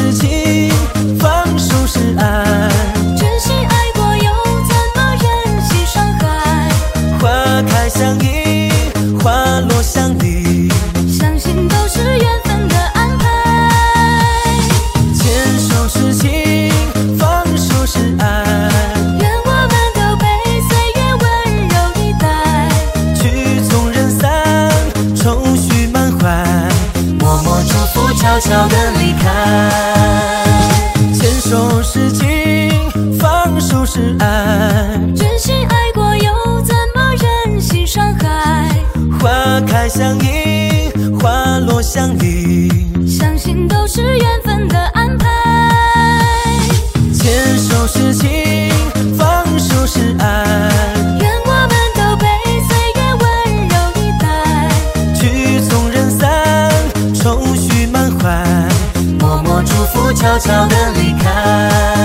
是情，放手是爱。 真心爱过又怎么忍心伤害？ 花开相迎，花落相离， 相信都是缘分的安排。 牵手是情，放手是爱。 愿我们都被岁月温柔以待， 曲终人散，愁绪满怀，默默祝福，悄悄地离开。牵手是情，放手是爱。 真心爱过又怎么忍心伤害？ 花开相迎，花落相离， 相信都是缘分的安排。 牵手是情，放手是爱。 愿我们都被岁月温柔以待， 曲终人散，愁绪满怀，默默祝福，悄悄地离开。